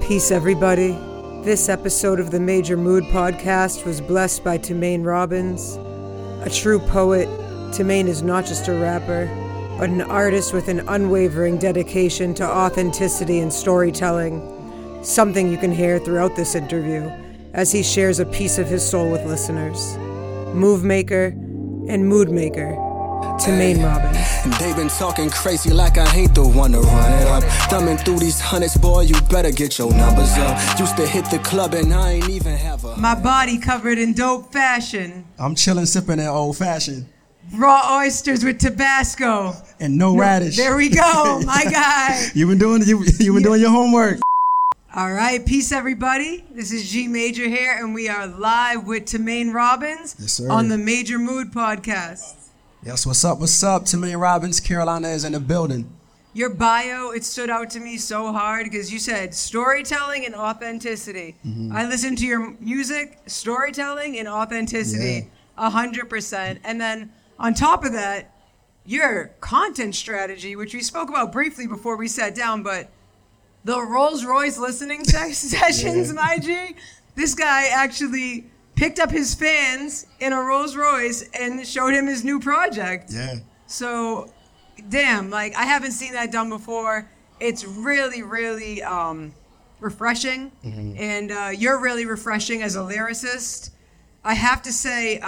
Peace, everybody. This episode of the Major Mood Podcast was blessed by Tumaine Robbins. A true poet, Tumaine is not just a rapper, but an artist with an unwavering dedication to authenticity and storytelling, something you can hear throughout this interview as he shares a piece of his soul with listeners. Move maker and mood maker, Tumaine Robbins. And they been talking crazy like I ain't the one to run it up. Thumbing through these hundreds, boy, you better get your numbers up. Used to hit the club and I ain't even have a... My body covered in dope fashion. I'm chilling, sipping that old fashioned. Raw oysters with Tabasco. And no radish. There we go, my guy. You been doing your homework. All right, peace everybody. This is G Major here, and we are live with Tumaine Robbins on the Major Mood Podcast. Yes, what's up? Tumaine Robbins, Carolina is in the building. Your bio, it stood out to me so hard because you said storytelling and authenticity. Mm-hmm. I listened to your music, storytelling and authenticity, 100%. And then on top of that, your content strategy, which we spoke about briefly before we sat down, but the Rolls Royce listening sessions, my G, this guy actually picked up his fans in a Rolls Royce and showed him his new project. Yeah. So, damn, like, I haven't seen that done before. It's really, really refreshing. Mm-hmm. And you're really refreshing as a lyricist. I have to say,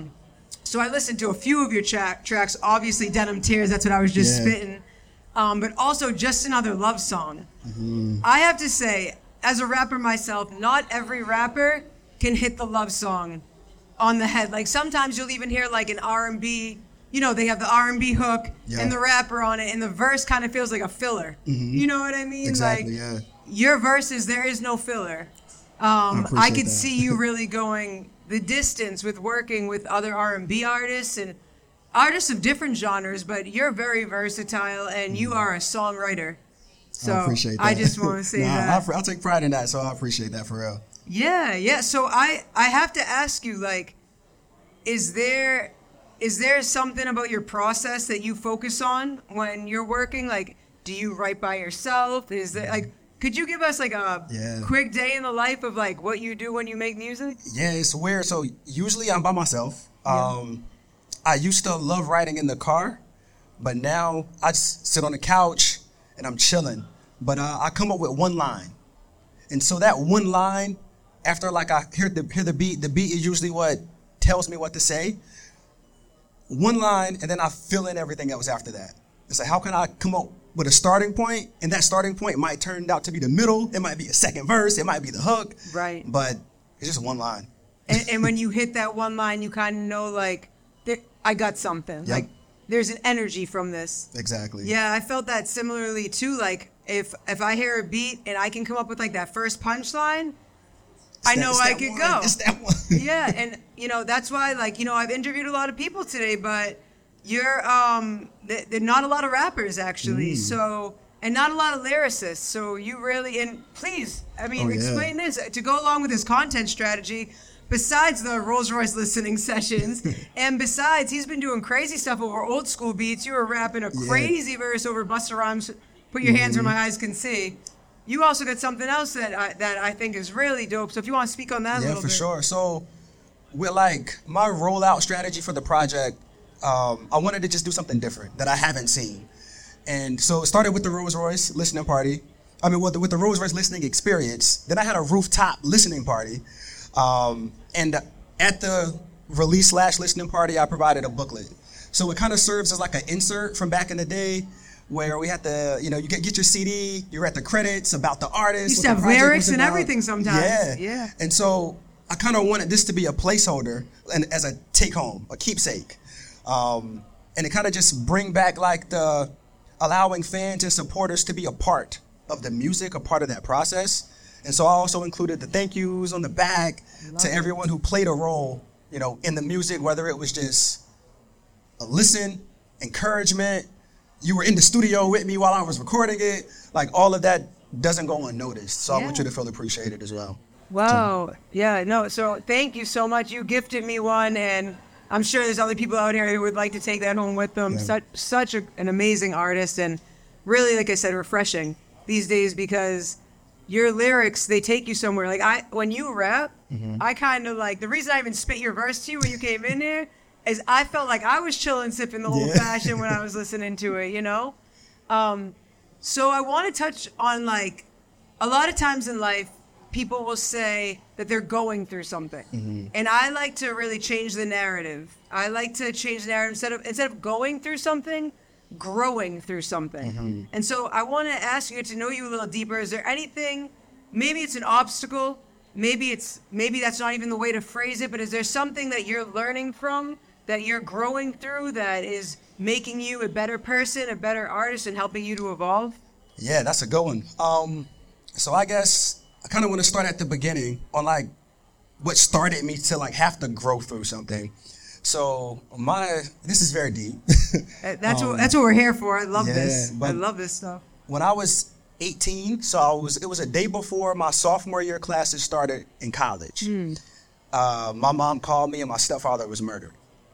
so I listened to a few of your tracks, obviously Denim Tears, that's what I was just spitting. But also Just Another Love Song. Mm-hmm. I have to say, as a rapper myself, not every rapper can hit the love song on the head. Like sometimes you'll even hear like an R&B, you know, they have the R&B hook and the rapper on it and the verse kind of feels like a filler. Mm-hmm. You know what I mean? Exactly, like your verses, there is no filler. I could see you really going the distance with working with other R&B artists and artists of different genres, but you're very versatile and you are a songwriter. So I appreciate that. I just want to say that. I'll take pride in that, so I appreciate that for real. Yeah. So I have to ask you, like, is there something about your process that you focus on when you're working? Like, do you write by yourself? Is there like, could you give us like a quick day in the life of like what you do when you make music? Yeah, it's weird. So usually I'm by myself. I used to love writing in the car, but now I just sit on the couch and I'm chilling. But I come up with one line, and so that one line, after like I hear the beat is usually what tells me what to say. One line, and then I fill in everything else after that. It's like, how can I come up with a starting point? And that starting point might turn out to be the middle. It might be a second verse. It might be the hook. Right. But it's just one line. And when you hit that one line, you kind of know, like, I got something. Yep. Like, there's an energy from this. Exactly. Yeah, I felt that similarly, too. Like, if I hear a beat and I can come up with, like, that first punchline, I know I could go. It's that one. Yeah, and, you know, that's why, like, you know, I've interviewed a lot of people today, but you're, there not a lot of rappers, actually, so, and not a lot of lyricists, so you really, and please, I mean, explain this, to go along with his content strategy, besides the Rolls Royce listening sessions, and besides, he's been doing crazy stuff over old school beats. You were rapping a crazy verse over Busta Rhymes, Put Your Hands Where My Eyes Can See. You also got something else that I think is really dope. So if you want to speak on that a little bit. Yeah, for sure. So with like my rollout strategy for the project, I wanted to just do something different that I haven't seen. And so it started with the Rolls Royce listening party. I mean, with the Rolls Royce listening experience. Then I had a rooftop listening party. And at the release/listening party, I provided a booklet. So it kind of serves as like an insert from back in the day, where we had to, you know, you get your CD, you're at the credits about the artist. You used to have lyrics and everything sometimes. Yeah. And so I kind of wanted this to be a placeholder and as a take home, a keepsake. And it kind of just bring back like the allowing fans and supporters to be a part of the music, a part of that process. And so I also included the thank yous on the back to everyone who played a role, you know, in the music, whether it was just a listen, encouragement, you were in the studio with me while I was recording it. Like all of that doesn't go unnoticed. So I want you to feel appreciated as well. Wow. So thank you so much. You gifted me one, and I'm sure there's other people out here who would like to take that home with them. Yeah. Such an amazing artist, and really, like I said, refreshing these days, because your lyrics, they take you somewhere. Like when you rap, Mm-hmm. I kind of like, the reason I even spit your verse to you when you came in here is I felt like I was chilling, sipping the old fashioned when I was listening to it, you know? So I want to touch on, like, a lot of times in life, people will say that they're going through something. Mm-hmm. And I like to really change the narrative. I like to change the narrative instead of going through something, growing through something. Mm-hmm. And so I want to ask you to know you a little deeper. Is there anything, maybe it's an obstacle, maybe that's not even the way to phrase it, but is there something that you're learning from, that you're growing through, that is making you a better person, a better artist, and helping you to evolve? Yeah, that's a good one. So I guess I kind of want to start at the beginning on like what started me to like have to grow through something. So this is very deep. That's what we're here for. I love this. I but love this stuff. When I was 18, it was a day before my sophomore year classes started in college. My mom called me and my stepfather was murdered.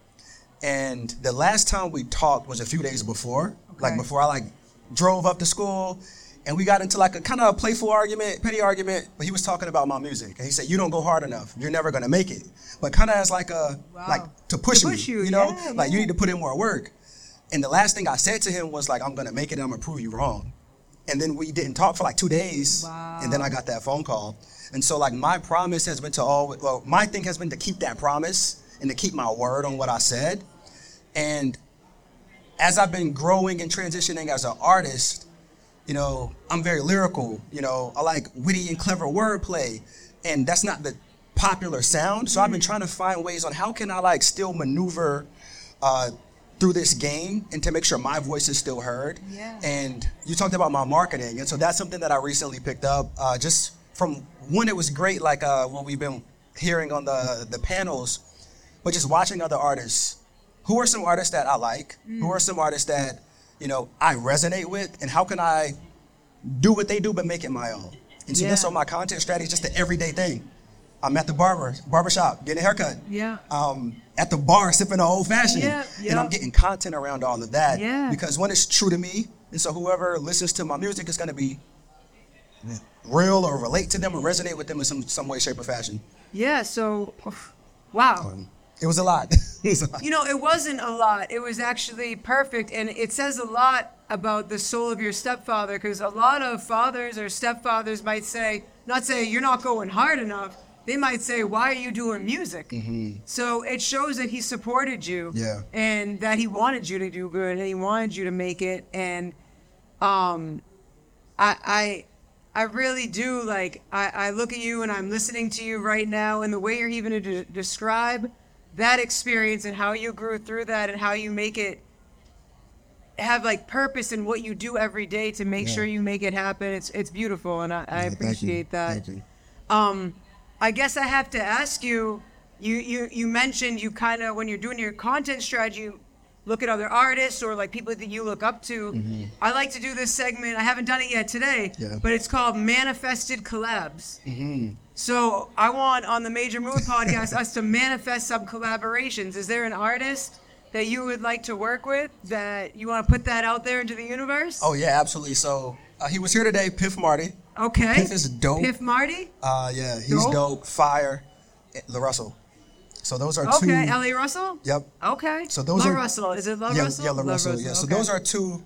And the last time we talked was a few days before, like before I like drove up to school, and we got into like a kind of a playful argument, petty argument, but he was talking about my music. And he said, "You don't go hard enough. You're never going to make it." But kind of as like like to push me, you know, like you need to put in more work. And the last thing I said to him was like, "I'm going to make it and I'm going to prove you wrong." And then we didn't talk for like 2 days. And then I got that phone call. And so like my promise has been my thing has been to keep that promise and to keep my word on what I said. And as I've been growing and transitioning as an artist, you know, I'm very lyrical. You know, I like witty and clever wordplay. And that's not the popular sound. So I've been trying to find ways on how can I like still maneuver through this game and to make sure my voice is still heard. Yeah. And you talked about my marketing. And so that's something that I recently picked up just from one, it was great, like what we've been hearing on the panels, but just watching other artists. Who are some artists that I like? Who are some artists that, you know, I resonate with? And how can I do what they do but make it my own? And so that's on my content strategy, just the everyday thing. I'm at the barbershop, getting a haircut. Yeah. At the bar, sipping an old fashioned. Yeah. And I'm getting content around all of that. Yeah. Because one, it's true to me. And so whoever listens to my music is going to be real or relate to them or resonate with them in some way, shape, or fashion. Yeah, so, wow. It was a lot. You know, it wasn't a lot. It was actually perfect. And it says a lot about the soul of your stepfather, because a lot of fathers or stepfathers might say, not say you're not going hard enough. They might say, why are you doing music? Mm-hmm. So it shows that he supported you and that he wanted you to do good and he wanted you to make it. And I really do, like, I look at you and I'm listening to you right now, and the way you're even to describe that experience and how you grew through that and how you make it have like purpose in what you do every day to make sure you make it happen. It's beautiful, and I appreciate that. Thank you. I guess I have to ask you, you mentioned you kind of, when you're doing your content strategy, look at other artists or like people that you look up to. Mm-hmm. I like to do this segment. I haven't done it yet today, but it's called Manifested Collabs. Mm-hmm. So I want on the Major Mood podcast us to manifest some collaborations. Is there an artist that you would like to work with that you want to put that out there into the universe? Oh yeah, absolutely. So he was here today, Piff Marty. Okay. Piff is dope. Piff Marty? Yeah, he's dope. Fire. La Russell. So those are two. Okay, L.A. Russell? Yep. Okay. So those La are Russell. Is it La Russell? Yeah, La Russell. Yeah. So okay. those are two.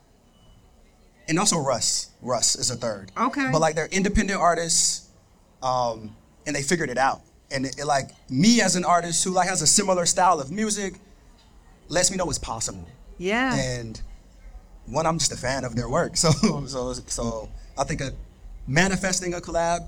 And also Russ. Russ is a third. Okay. But like they're independent artists, and they figured it out. And it like me as an artist who like has a similar style of music, lets me know it's possible. Yeah. And one, I'm just a fan of their work. So I think manifesting a collab,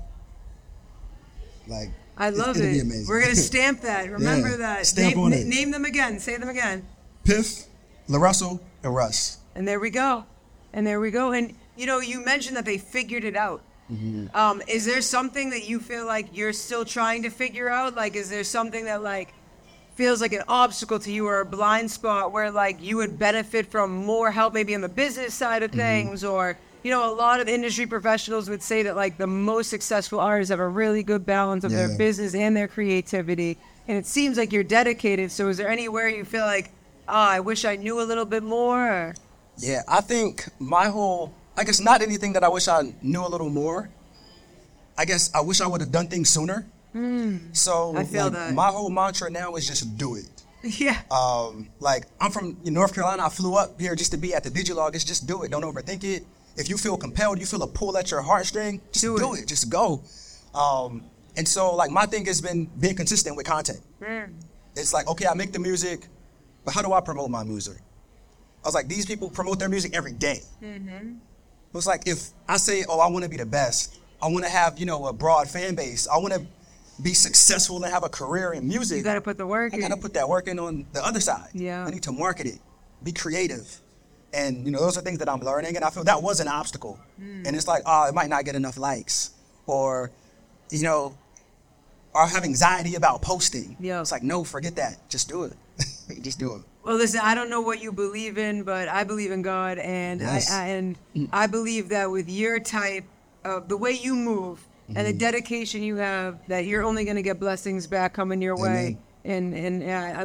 like. I love it'll it. Be amazing. We're gonna stamp that. Remember that. Stamp on it. Name them again. Say them again. Piff, La Russell, and Russ. And there we go. And you know, you mentioned that they figured it out. Mm-hmm. Is there something that you feel like you're still trying to figure out? Like, is there something that like feels like an obstacle to you or a blind spot where like you would benefit from more help, maybe on the business side of things, or you know, a lot of industry professionals would say that like the most successful artists have a really good balance of their business and their creativity. And it seems like you're dedicated. So is there anywhere you feel like, I wish I knew a little bit more? Or? Yeah, I think I guess not anything that I wish I knew a little more, I guess I wish I would have done things sooner. So I feel that. my whole mantra now is just do it. Yeah. Like I'm from North Carolina. I flew up here just to be at the Digilog. It's just do it. Don't overthink it. If you feel compelled, you feel a pull at your heartstring, just do it. Just go. And so like my thing has been being consistent with content. It's like, okay, I make the music, but how do I promote my music? I was like, these people promote their music every day. It was like, if I say, oh, I want to be the best, I want to have, a broad fan base, I want to be successful and have a career in music. You got to put the work in. I got to put that work in on the other side. Yeah. I need to market it, be creative. And, those are things that I'm learning. And I feel that was an obstacle. And it's like, it might not get enough likes. Or, or have anxiety about posting. Yeah. It's like, no, forget that. Just do it. Just do it. Well, listen, I don't know what you believe in, but I believe in God. And Yes. I believe that with your type of the way you move and the dedication you have, that you're only going to get blessings back coming your way. And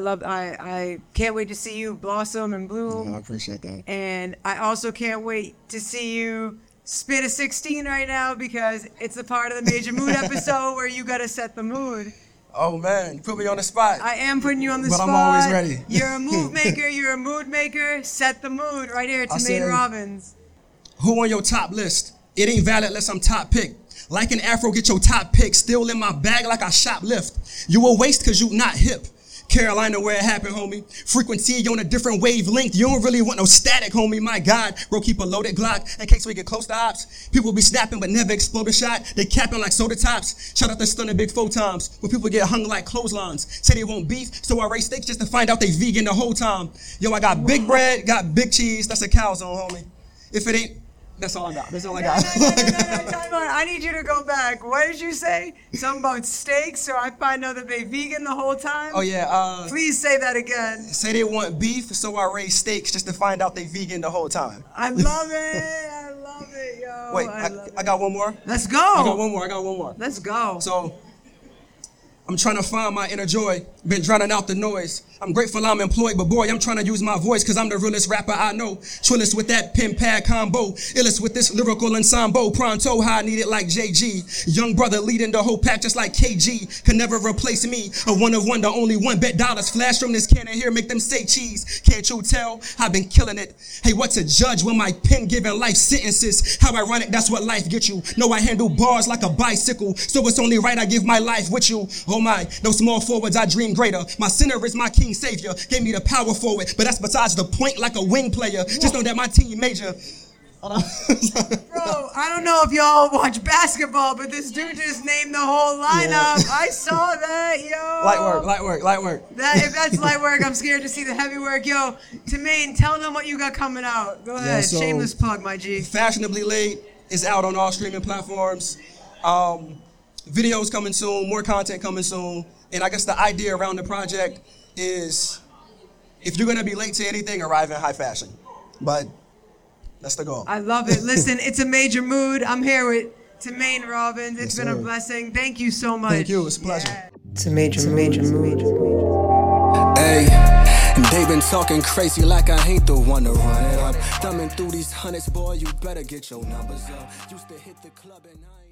I can't wait to see you blossom and bloom. I appreciate that. And I also can't wait to see you spit a 16 right now, because it's a part of the Major Mood episode where you got to set the mood. Oh, man, you put me on the spot. I am putting you on the But spot. I'm always ready. You're a mood maker. You're a mood maker. Set the mood right here. Tamaine Robbins. Who on your top list? It ain't valid unless I'm top pick. Like an afro, get your top pick. Still in my bag like I shoplift. You a waste cause you not hip. Carolina, where it happened, homie. Frequency on a different wavelength. You don't really want no static, homie. My God, bro, keep a loaded Glock in case we get close to ops. People be snapping but never explode a shot. They capping like soda tops. Shout out to Stunner Big 4 times. Where people get hung like clotheslines. Say they want beef, so I raise steaks just to find out they vegan the whole time. Yo, I got big bread, got big cheese. That's a calzone, homie. If it ain't, that's all I got. That's all I got. No, time on. I need you to go back. What did you say? Something about steaks, so I find out that they vegan the whole time? Oh, yeah. Please say that again. Say they want beef, so I raise steaks just to find out they vegan the whole time. I love it. I love it, yo. Wait, I got one more. Let's go. I got one more. Let's go. So, I'm trying to find my inner joy. Been drowning out the noise. I'm grateful I'm employed, but boy, I'm trying to use my voice because I'm the realest rapper I know. Trillest with that pen pad combo. Illest with this lyrical ensemble. Pronto, how I need it like JG. Young brother leading the whole pack just like KG. Can never replace me. A one of one, the only one. Bet dollars flash from this cannon here, make them say cheese. Can't you tell? I've been killing it. Hey, what's a judge when my pen giving life sentences? How ironic, that's what life gets you. No, I handle bars like a bicycle. So it's only right I give my life with you. Oh my, no small forwards, I dream greater. My center is my king savior. Gave me the power for it, but that's besides the point like a wing player. Just know that my team major. Bro, I don't know if y'all watch basketball, but this dude just named the whole lineup. Yeah. I saw that, yo. Light work. If that's light work, I'm scared to see the heavy work. Yo, Tamaine, tell them what you got coming out. Go ahead, so shameless plug, my G. Fashionably Late is out on all streaming platforms. Videos coming soon, more content coming soon. And I guess the idea around the project is, if you're gonna be late to anything, arrive in high fashion. But that's the goal. I love it. Listen, it's a Major Mood. I'm here with Tamaine Robbins. It's been a blessing. Thank you so much. Thank you. It's a pleasure. Yeah. It's a major mood. Hey, and they been talking crazy like I ain't the one to run it up. Thumbing through these hundreds, boy, you better get your numbers up. Used to hit the club and I ain't